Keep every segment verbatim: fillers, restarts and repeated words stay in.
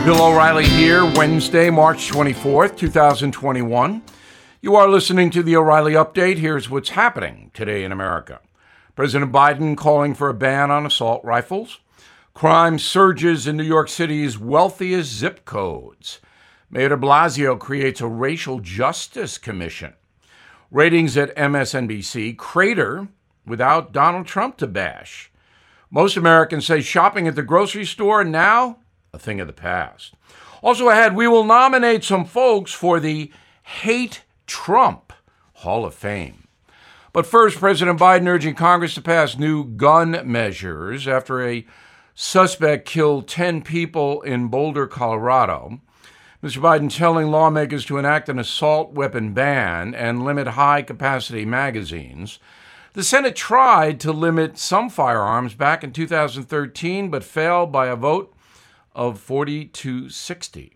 Bill O'Reilly here, Wednesday, March twenty-fourth, two thousand twenty-one. You are listening to the O'Reilly Update. Here's what's happening today in America. President Biden calling for a ban on assault rifles. Crime surges in New York City's wealthiest zip codes. Mayor de Blasio creates a racial justice commission. Ratings at M S N B C crater without Donald Trump to bash. Most Americans say shopping at the grocery store now a thing of the past. Also ahead, we will nominate some folks for the Hate Trump Hall of Fame. But first, President Biden urging Congress to pass new gun measures after a suspect killed ten people in Boulder, Colorado. Mister Biden telling lawmakers to enact an assault weapon ban and limit high-capacity magazines. The Senate tried to limit some firearms back in two thousand thirteen, but failed by a vote of forty to sixty.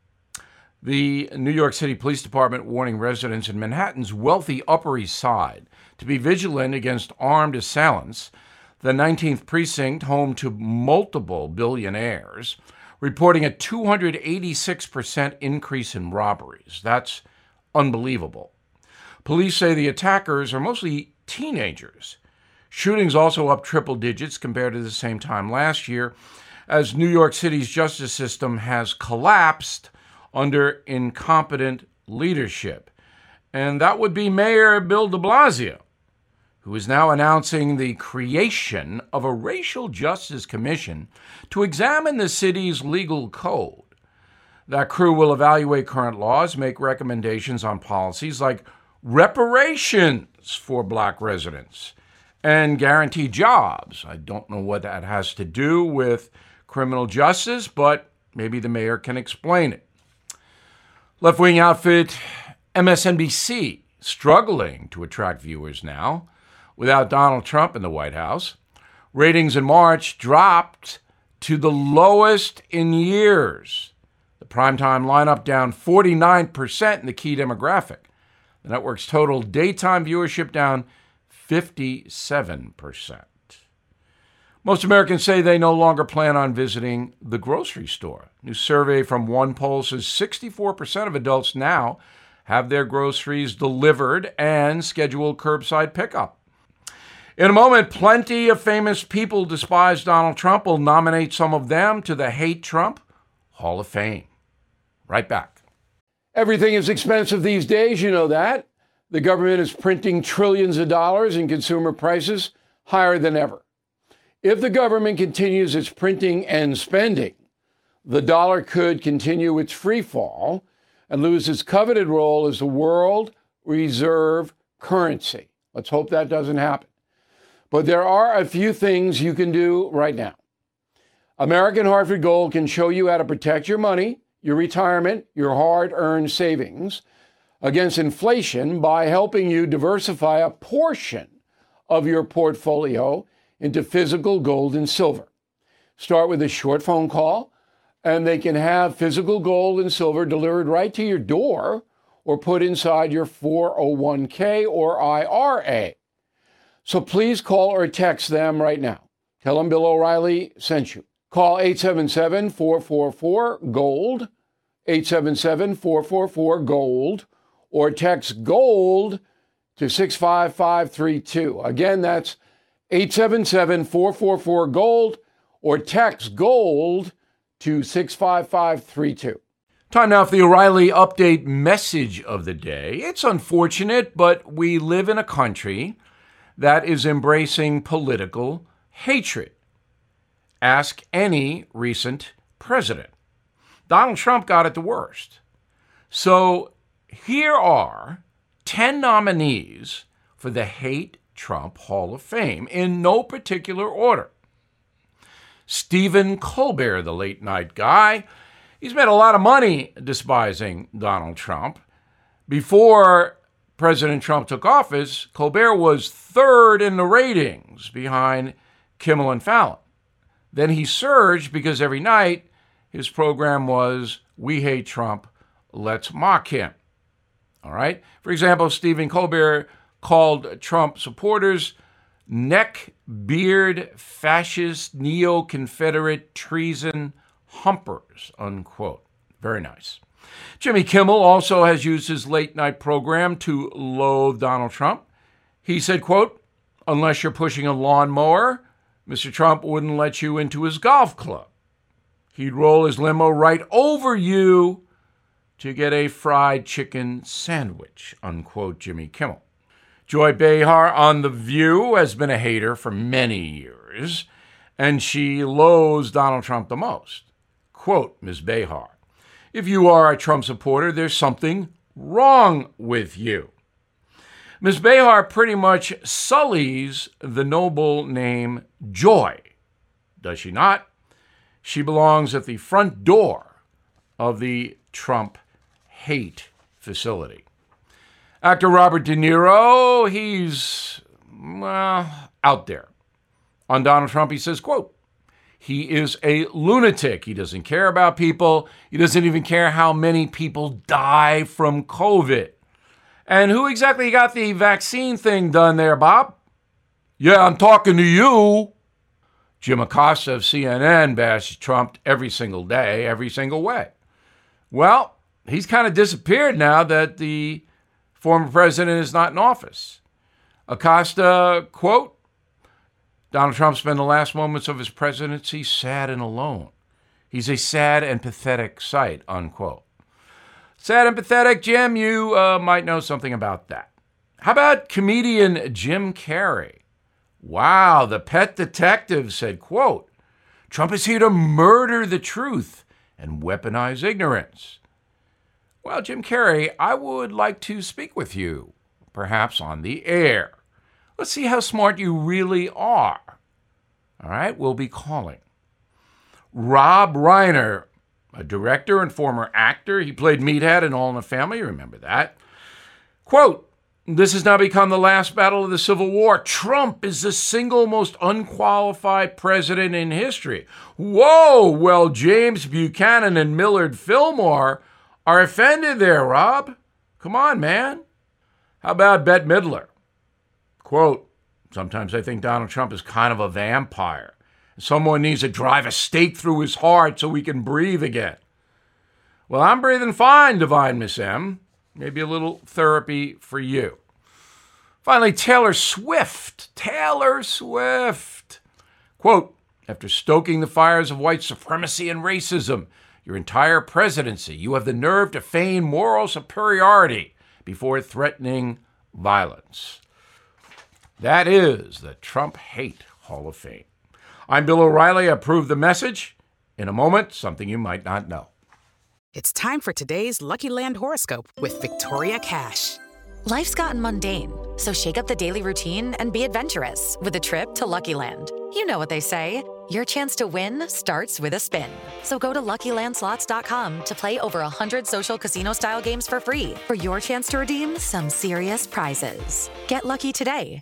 The New York City Police Department warning residents in Manhattan's wealthy Upper East Side to be vigilant against armed assailants. The nineteenth precinct, home to multiple billionaires, reporting a two hundred eighty-six percent increase in robberies. That's unbelievable. Police say the attackers are mostly teenagers. Shootings also up triple digits compared to the same time last year, as New York City's justice system has collapsed under incompetent leadership. And that would be Mayor Bill de Blasio, who is now announcing the creation of a racial justice commission to examine the city's legal code. That crew will evaluate current laws, make recommendations on policies like reparations for black residents, and guarantee jobs. I don't know what that has to do with criminal justice, but maybe the mayor can explain it. Left-wing outfit M S N B C struggling to attract viewers now without Donald Trump in the White House. Ratings in March dropped to the lowest in years. The primetime lineup down forty-nine percent in the key demographic. The network's total daytime viewership down fifty-seven percent. Most Americans say they no longer plan on visiting the grocery store. New survey from one poll says sixty-four percent of adults now have their groceries delivered and scheduled curbside pickup. In a moment, plenty of famous people despise Donald Trump. Will nominate some of them to the Hate Trump Hall of Fame. Right back. Everything is expensive these days, you know that. The government is printing trillions of dollars and consumer prices higher than ever. If the government continues its printing and spending, the dollar could continue its free fall and lose its coveted role as the world reserve currency. Let's hope that doesn't happen. But there are a few things you can do right now. American Hartford Gold can show you how to protect your money, your retirement, your hard-earned savings against inflation by helping you diversify a portion of your portfolio into physical gold and silver. Start with a short phone call, and they can have physical gold and silver delivered right to your door or put inside your four oh one k or I R A. So please call or text them right now. Tell them Bill O'Reilly sent you. Call eight seven seven, four four four, GOLD, eight seven seven, four four four, GOLD, or text GOLD to six five five three two. Again, that's eight seven seven, four four four, GOLD, or text GOLD to six five five three two. Time now for the O'Reilly Update message of the day. It's unfortunate, but we live in a country that is embracing political hatred. Ask any recent president. Donald Trump got it the worst. So here are ten nominees for the Hate Trump Hall of Fame in no particular order. Stephen Colbert, the late night guy. He's made a lot of money despising Donald Trump. Before President Trump took office, Colbert was third in the ratings behind Kimmel and Fallon. Then he surged because every night his program was, "We hate Trump, let's mock him." All right? For example, Stephen Colbert called Trump supporters neck, beard, fascist, neo-Confederate, treason, humpers, unquote. Very nice. Jimmy Kimmel also has used his late-night program to loathe Donald Trump. He said, quote, unless you're pushing a lawnmower, Mister Trump wouldn't let you into his golf club. He'd roll his limo right over you to get a fried chicken sandwich, unquote, Jimmy Kimmel. Joy Behar on The View has been a hater for many years, and she loathes Donald Trump the most. Quote, Miz Behar, if you are a Trump supporter, there's something wrong with you. Miz Behar pretty much sullies the noble name Joy, does she not? She belongs at the front door of the Trump hate facility. Actor Robert De Niro, he's, well, out there. On Donald Trump, he says, quote, he is a lunatic. He doesn't care about people. He doesn't even care how many people die from COVID. And who exactly got the vaccine thing done there, Bob? Yeah, I'm talking to you. Jim Acosta of C N N bashes Trump every single day, every single way. Well, he's kind of disappeared now that the former president is not in office. Acosta, quote, Donald Trump spent the last moments of his presidency sad and alone. He's a sad and pathetic sight, unquote. Sad and pathetic, Jim, you uh, might know something about that. How about comedian Jim Carrey? Wow, the pet detective said, quote, Trump is here to murder the truth and weaponize ignorance. Well, Jim Carrey, I would like to speak with you, perhaps on the air. Let's see how smart you really are. All right, we'll be calling. Rob Reiner, a director and former actor. He played Meathead in All in the Family. You remember that. Quote, this has now become the last battle of the Civil War. Trump is the single most unqualified president in history. Whoa, well, James Buchanan and Millard Fillmore are offended there, Rob. Come on, man. How about Bette Midler? Quote, sometimes I think Donald Trump is kind of a vampire. Someone needs to drive a stake through his heart so he can breathe again. Well, I'm breathing fine, Divine Miss M. Maybe a little therapy for you. Finally, Taylor Swift. Taylor Swift. Quote, after stoking the fires of white supremacy and racism, your entire presidency, you have the nerve to feign moral superiority before threatening violence. That is the Trump Hate Hall of Fame. I'm Bill O'Reilly. I approve the message. In a moment, something you might not know. It's time for today's Lucky Land horoscope with Victoria Cash. Life's gotten mundane, so shake up the daily routine and be adventurous with a trip to Lucky Land. You know what they say, your chance to win starts with a spin. So go to Lucky Land Slots dot com to play over one hundred social casino-style games for free for your chance to redeem some serious prizes. Get lucky today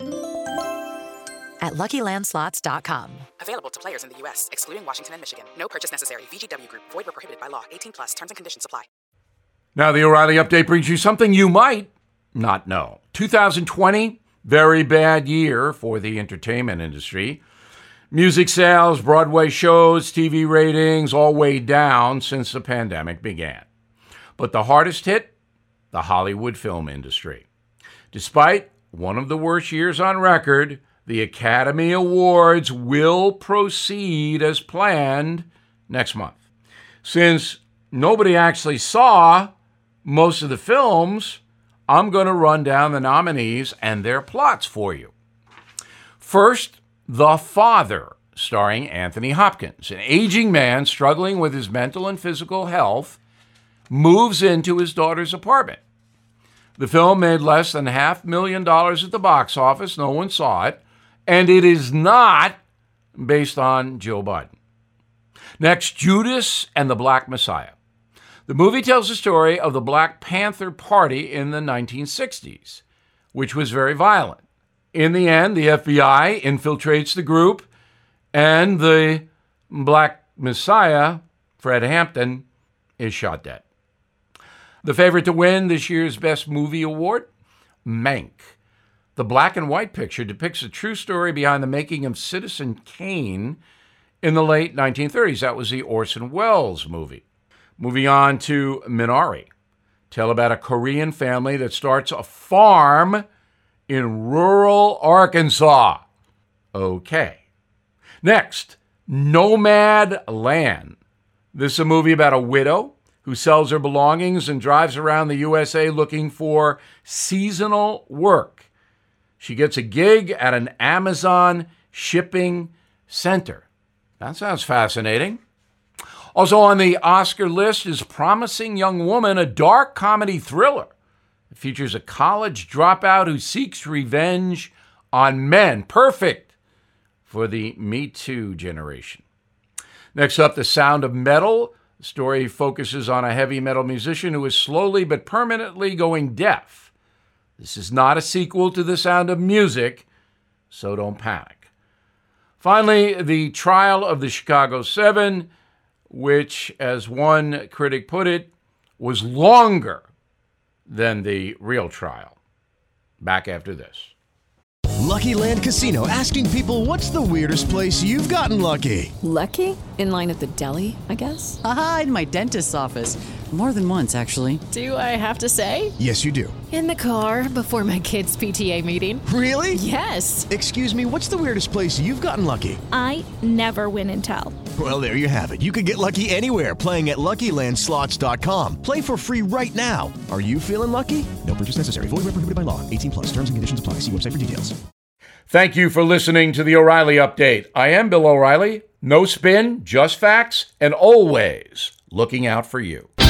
at Lucky Land Slots dot com. Available to players in the U S, excluding Washington and Michigan. No purchase necessary. V G W Group. Void where prohibited by law. eighteen plus. Terms and conditions apply. Now the O'Reilly Update brings you something you might not know. two thousand twenty, very bad year for the entertainment industry. Music sales, Broadway shows, T V ratings, all way down since the pandemic began. But the hardest hit, the Hollywood film industry. Despite one of the worst years on record, the Academy Awards will proceed as planned next month. Since nobody actually saw most of the films, I'm going to run down the nominees and their plots for you. First, The Father, starring Anthony Hopkins. An aging man struggling with his mental and physical health moves into his daughter's apartment. The film made less than half a million dollars at the box office. No one saw it. And it is not based on Joe Biden. Next, Judas and the Black Messiah. The movie tells the story of the Black Panther Party in the nineteen sixties, which was very violent. In the end, the F B I infiltrates the group, and the Black Messiah, Fred Hampton, is shot dead. The favorite to win this year's Best Movie Award? Mank. The black and white picture depicts a true story behind the making of Citizen Kane in the late nineteen thirties. That was the Orson Welles movie. Moving on to Minari. Tell about a Korean family that starts a farm in rural Arkansas. Okay. Next, Nomad Land. This is a movie about a widow who sells her belongings and drives around the U S A looking for seasonal work. She gets a gig at an Amazon shipping center. That sounds fascinating. Also on the Oscar list is Promising Young Woman, a dark comedy thriller. It features a college dropout who seeks revenge on men. Perfect for the Me Too generation. Next up, The Sound of Metal. The story focuses on a heavy metal musician who is slowly but permanently going deaf. This is not a sequel to The Sound of Music, so don't panic. Finally, The Trial of the Chicago Seven, which, as one critic put it, was longer than the real trial. Back after this. Lucky Land Casino, asking people, what's the weirdest place you've gotten lucky? Lucky? In line at the deli, I guess? Aha, in my dentist's office. More than once, actually. Do I have to say? Yes, you do. In the car before my kids' P T A meeting. Really? Yes. Excuse me, what's the weirdest place you've gotten lucky? I never win and tell. Well, there you have it. You can get lucky anywhere, playing at Lucky Land Slots dot com. Play for free right now. Are you feeling lucky? No purchase necessary. Void where prohibited by law. eighteen plus. Terms and conditions apply. See website for details. Thank you for listening to the O'Reilly Update. I am Bill O'Reilly. No spin, just facts, and always looking out for you.